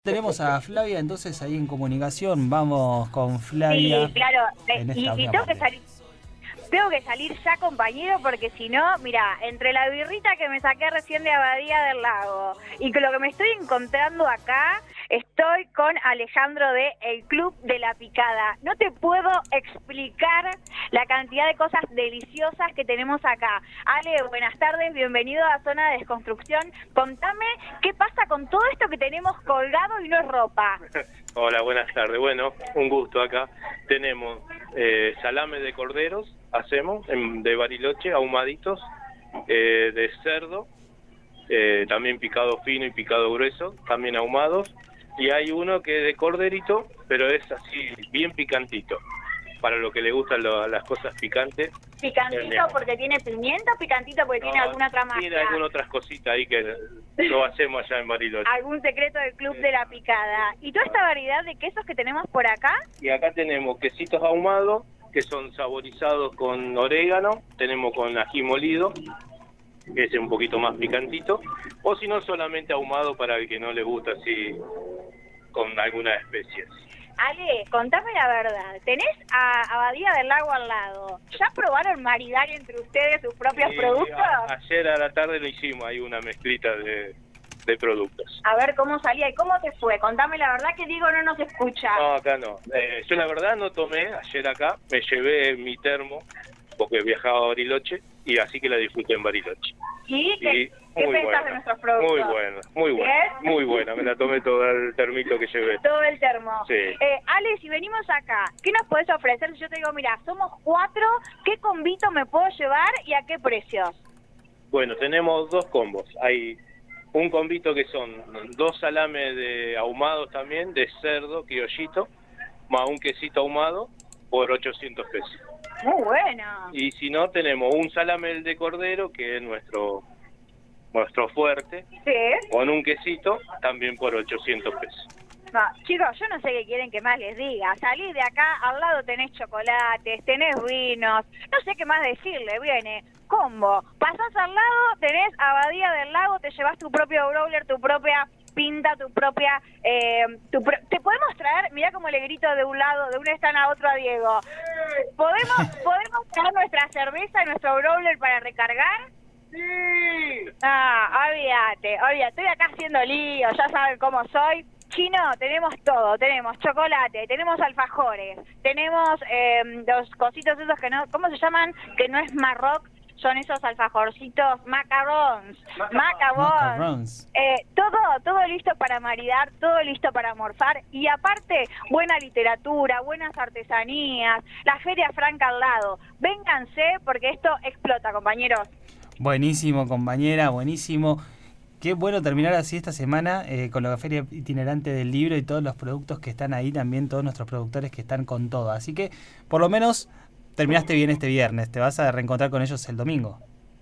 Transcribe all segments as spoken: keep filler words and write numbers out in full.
Tenemos a Flavia entonces ahí en comunicación. Vamos con Flavia. Sí, claro. En Y, esta y otra tengo que parte. salir. Tengo que salir ya, compañero, porque si no, mira, entre la birrita que me saqué recién de Abadía del Lago y con lo que me estoy encontrando acá, estoy con Alejandro de El Club de la Picada. No te puedo explicar la cantidad de cosas deliciosas que tenemos acá. Ale, buenas tardes, bienvenido a Zona de Desconstrucción. Contame qué pasa con todo esto que tenemos colgado y no es ropa. Hola, buenas tardes. Bueno, un gusto acá. Tenemos eh, salame de corderos, hacemos, en, de Bariloche, ahumaditos, eh, de cerdo, eh, también picado fino y picado grueso, también ahumados. Y hay uno que es de corderito, pero es así, bien picantito, para lo que le gustan lo, las cosas picantes. ¿Picantito porque tiene pimienta o picantito porque No, tiene alguna otra magia? Tiene algunas otras cositas ahí que no hacemos allá en Bariloche. Algún secreto del Club de la Picada. ¿Y toda esta variedad de quesos que tenemos por acá? Y acá tenemos quesitos ahumados, que son saborizados con orégano, tenemos con ají molido, que es un poquito más picantito, o si no solamente ahumado para el que no le gusta así con alguna especie. Ale, contame la verdad. Tenés a Abadía del Lago al lado. ¿Ya probaron maridar entre ustedes sus propios Y productos? a- ayer a la tarde lo hicimos, hay una mezclita de, de productos. A ver cómo salía y cómo te fue. Contame la verdad que Diego no nos escucha. No, acá no. Eh, yo la verdad no tomé ayer acá, me llevé mi termo, porque viajaba a Bariloche, y así que la disfruté en Bariloche. ¿Y qué, Y qué muy pensás buena, de nuestros productos? muy buena, muy buena, ¿Bien? muy buena. Me la tomé todo el termito que llevé. Todo el termo. Sí. Eh, Ale, si venimos acá, ¿qué nos podés ofrecer? Si yo te digo, mira, somos cuatro, ¿qué convito me puedo llevar y a qué precios? Bueno, tenemos dos combos. Hay un combito que son dos salames de ahumados también, de cerdo, criollito, más un quesito ahumado por ochocientos pesos. Muy bueno. Y si no, tenemos un salame de cordero, que es nuestro nuestro fuerte, Sí. con un quesito, también por ochocientos pesos. No, chicos, yo no sé qué quieren que más les diga. Salís de acá, al lado tenés chocolates, tenés vinos, no sé qué más decirle, viene combo. Pasás al lado, tenés Abadía del Lago, te llevas tu propio growler, tu propia pinta, tu propia... Eh, tu pro- ¿Te podemos traer? Mirá como le grito de un lado, de un stand a otro a Diego. ¿Podemos, ¿podemos traer nuestra cerveza y nuestro growler para recargar? Sí. Ah, olvídate, olvídate, estoy acá haciendo lío, ya saben cómo soy. Chino, tenemos todo, tenemos chocolate, tenemos alfajores, tenemos eh, los cositos esos que no, ¿cómo se llaman? Que no es marroc, son esos alfajorcitos, macarons, macarons, Macarons. eh, todo, todo listo para maridar, todo listo para morfar y aparte, buena literatura, buenas artesanías, la Feria Franca al lado. Vénganse porque esto explota, compañeros. Buenísimo, compañera, buenísimo. Qué bueno terminar así esta semana eh, con la feria itinerante del libro y todos los productos que están ahí, también todos nuestros productores que están con todo. Así que, por lo menos, terminaste bien este viernes. Te vas a reencontrar con ellos el domingo.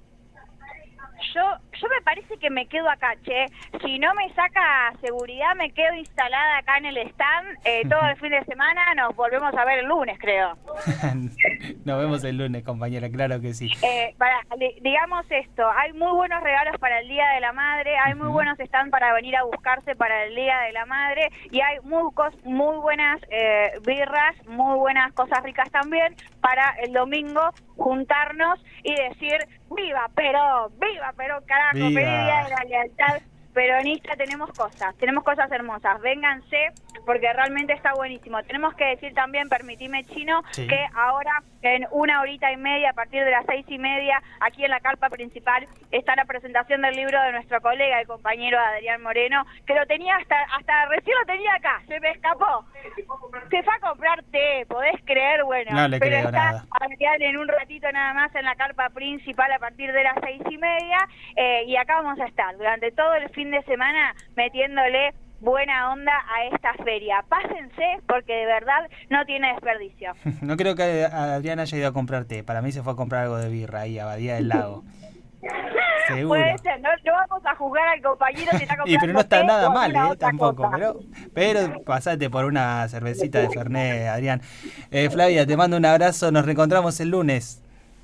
Yo, yo me parece que me quedo acá, che. Si no me saca seguridad, me quedo instalada acá en el stand eh, todo el fin de semana. Nos volvemos a ver el lunes, creo. Nos vemos el lunes, compañera, claro que sí. Eh, para, di- digamos esto, hay muy buenos regalos para el Día de la Madre, hay muy Ujú. buenos stands para venir a buscarse para el Día de la Madre y hay muy, cos- muy buenas eh, birras, muy buenas cosas ricas también para el domingo juntarnos y decir ¡Viva Perón! ¡Viva Perón, carajo! ¡Viva! ¡Feliz Día de la Lealtad peronista! Tenemos cosas, tenemos cosas hermosas. Vénganse porque realmente está buenísimo. Tenemos que decir también, permitime, Chino, Sí. que ahora en una horita y media, a partir de las seis y media, aquí en la carpa principal, está la presentación del libro de nuestro colega, el compañero Adrián Moreno, que lo tenía hasta hasta recién lo tenía acá, se me escapó. Se fue a comprar té, ¿podés creer? Bueno, No le pero creo está nada. Adrián en un ratito nada más en la carpa principal a partir de las seis y media, eh, y acá vamos a estar durante todo el fin de semana metiéndole buena onda a esta feria. Pásense porque de verdad no tiene desperdicio. No creo que Adrián haya ido a comprarte. Para mí se fue a comprar algo de birra ahí, a Abadía del Lago. Seguro. Puede ser, no, no vamos a juzgar al compañero si está comprando Y pero no está té nada o mal, alguna eh, otra tampoco. cosa. Pero, pero pasate por una cervecita de Fernet, Adrián. Eh, Flavia, te mando un abrazo. Nos reencontramos el lunes.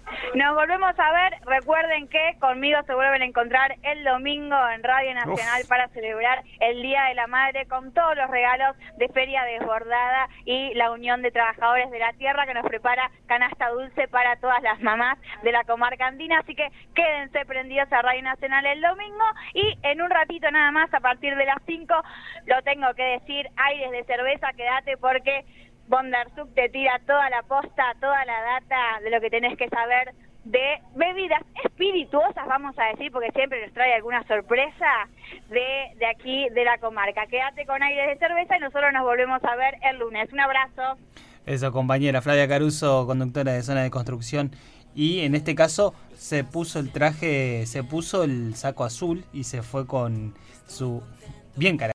Nos volvemos a ver. Recuerden que conmigo se vuelven a encontrar el domingo en Radio Nacional Uf. para celebrar el Día de la Madre con todos los regalos de Feria Desbordada y la Unión de Trabajadores de la Tierra que nos prepara canasta dulce para todas las mamás de la comarca andina. Así que quédense prendidos a Radio Nacional el domingo y en un ratito nada más, a partir de las cinco, lo tengo que decir, Aires de Cerveza, quédate porque Bondarsuk te tira toda la posta, toda la data de lo que tenés que saber de bebidas espirituosas, vamos a decir, porque siempre nos trae alguna sorpresa de, de aquí, de la comarca. Quédate con Aires de Cerveza y nosotros nos volvemos a ver el lunes. Un abrazo. Eso, compañera. Flavia Caruso, conductora de Zona de Construcción. Y en este caso se puso el traje, se puso el saco azul y se fue con su bien cara.